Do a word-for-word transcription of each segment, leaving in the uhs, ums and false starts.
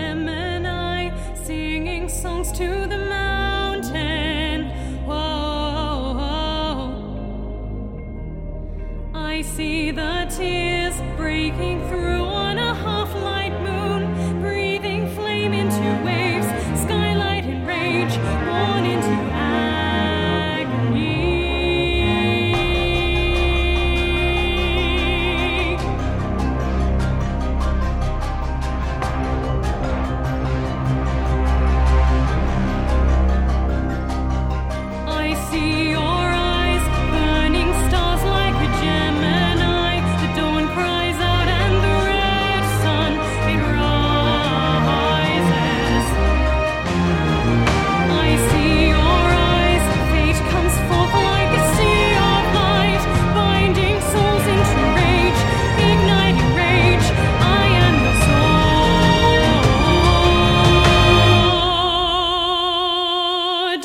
Gemini, singing songs to the mountain. Whoa, I see the tears breaking through on a half-light moon, breathing flame into waves, skylight in rage, born into agony. I see your eyes, burning stars like a Gemini. The dawn cries out and the red sun, it rises. I see your eyes, fate comes forth like a sea of light, binding souls into rage, igniting rage. I am your sword.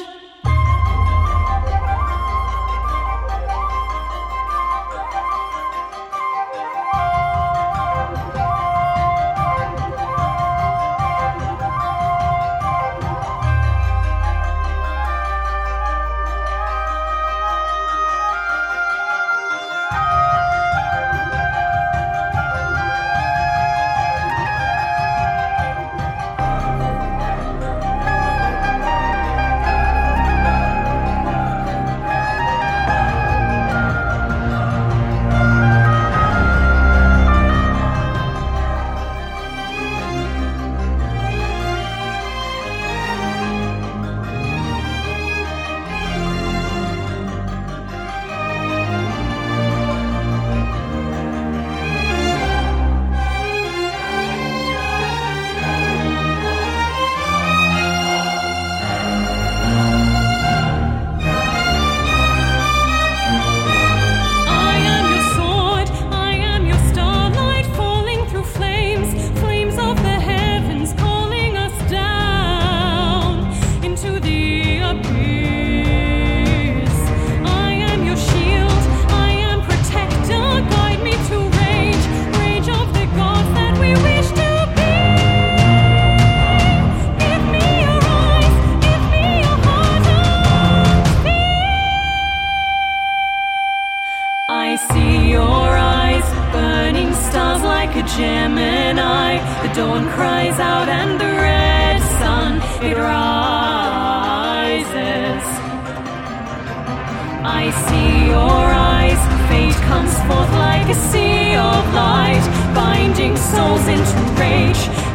I see your eyes, burning stars like a Gemini. The dawn cries out and the red sun, it rises. I see your eyes, fate comes forth like a sea of light, binding souls into rage,